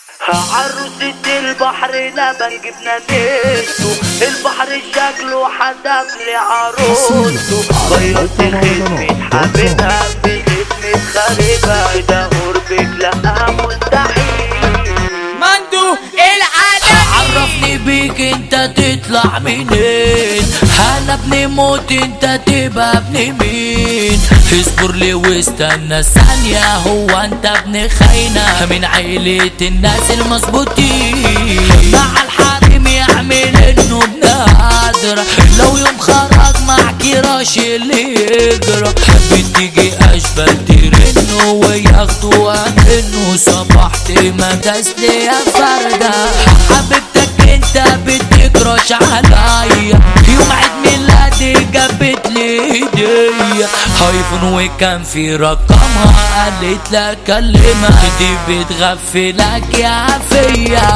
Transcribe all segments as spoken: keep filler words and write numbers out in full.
عروسة البحر لبن جبنا نسو، البحر شكله حدف لي عروسته. غيرت خدمة حبيبها في خدمة خريبها، ده قربك لأ مستحيل. مندو العالمي عرفني بيك انت تطلع منين، انا ابن موت انت تبقى ابن مين؟ اصبر لي واستنى ثانية، هو انت ابن خاينة من عيلة الناس المظبوطين؟ مع الحريم يعمل انه ابن قادرة، لو يوم خرج مع كراش اللي يجرى بتيجي اشبال ترنه وياخدوها منه. صبحت مدسلي يا فردة حبيبتك انت بتكرش عليا، يوم عيد ميلادي جابت لي هدية ايفون وكان في رقمها، قالت لها كلمها دي بتغفلك يا فيا.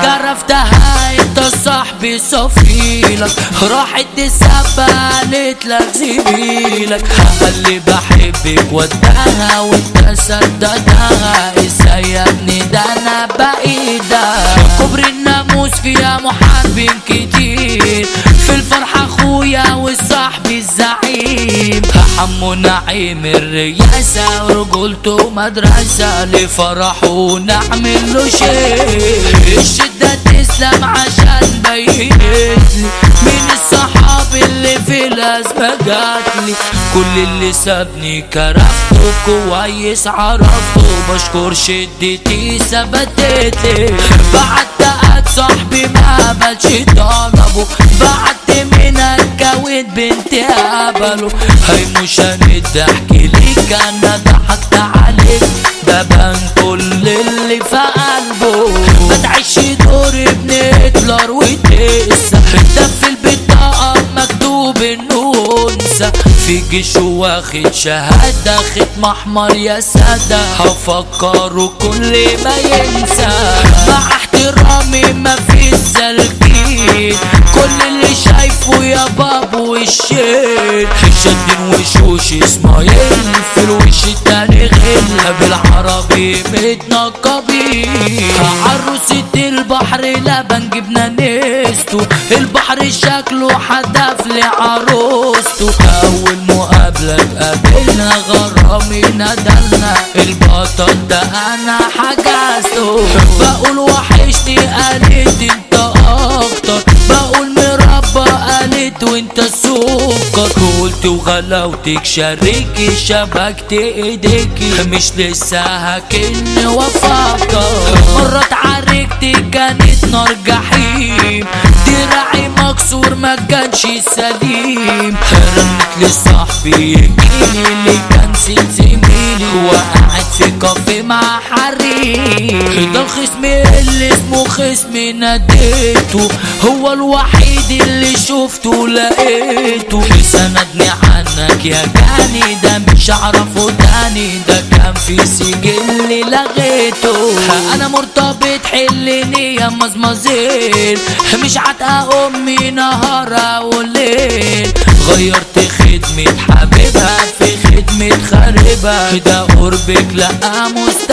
جرفتها انت صاحبي صفيلك، راحت تسبى قالت لك زميلك، قال لي بحبك وداها وانت صدقتها. ازاي يا ابني ده انا بعيدة، كبر الناموس فيها محاربين كتير، في الفرحة اخويا والصاحب الزعيم. حمو نعيم الرياسة ورجولته مدرسة، لفرحه نعمل له شيء. الشدة تسلم عشان بينتلي من الصحاب اللي في الازمة جاتلي، كل اللي سابني كرفته كويس عرفته، بشكر شدتي ثبتتلي. بعت صاحبي ما عملش طلبه، بعت من الكويت بنتي قبله. هي مش هنضحك ليك انا ضحكت عليك، ده بان كل اللي في قلبه. ما تعيش دور ابن هتلر وتقسى، ده في البطاقة مكتوب انه انثى، في جيش واخد شهادة ختم احمر يا سادة، هفكره كل ما ينسى. مع احترامي ما في السلكين، كل اللي شايفه يا بابو الشيل، شدين وشوش اسماعيل في الوش التاني غل، بالعربي متنقبين. عروسة البحر لبن جبنا نستو، البحر شكله حدف لي عروسته. اول مقابلة اتقابلنا غرامي ندلنا، البطل ده انا حجزته. بقول وحشني قالت انت اكتر، بقول مربى قالت وانت السكر، قلت وغلاوتك شاركي شبكت ايديكي، مش لسه هكن وفكر. مرة اتعاركت كانت نار جحيم، دراعي مكسور ما كانش سليم، رنت لصاحبي يجيلي اللي كان زميلي، وقعد في كافيه مع حريم. ده الخصم اللي اسمه خصم ناديته، هو الوحيد اللي شفته لقيته، سندني عنك يا جاني، ده مش عرفه تاني، ده كان في سجل لغيته. انا مرتبط حلني يا مزمزيل، مش عتقة امي نهار وليل، غيرت خدمة حبيبها في خدمة خريبها، ده قربك لأ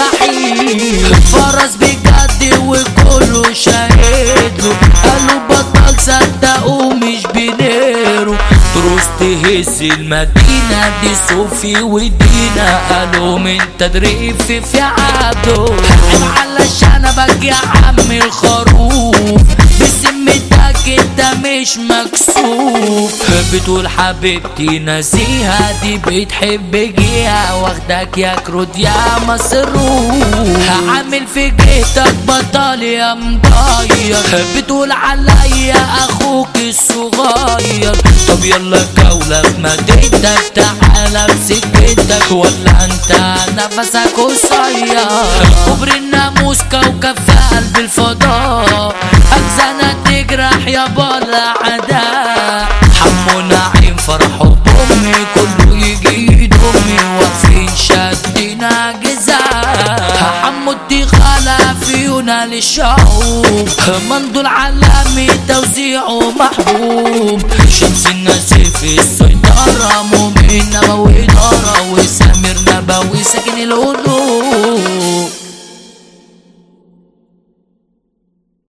مستحيل. فرس بجد وكله شاهدله، قالوا بطل صدقوا مش بنيرو، دروس تهز المدينة دي صوفي ودينا، قالوا من تدريب في في عبده. علشان ابقى يا عم الخروف، بسمتك انت مش مكسوف، بتقول حبيبتي نسيها دي بتحب جيها، واخدك يا كرود يا مصروف، عامل في جهتك بطل يا مضير، بتقول عليا اخوك الصغير. طب يلا جولة في مدينتك، تعالى بسكتك، ولا انت نفسك قصير؟ كبر الناموس كوكب في قلب الفضاء، اجزانا تجرح يا بلا عداء. حمو نعيم فرحه بامي، كله يجي يدومي، واقفين شدنا جزاء. حمو الدخالة فيونا للشعوب، مندو العالمي توزيعه محبوب، شمس الناس في الصوت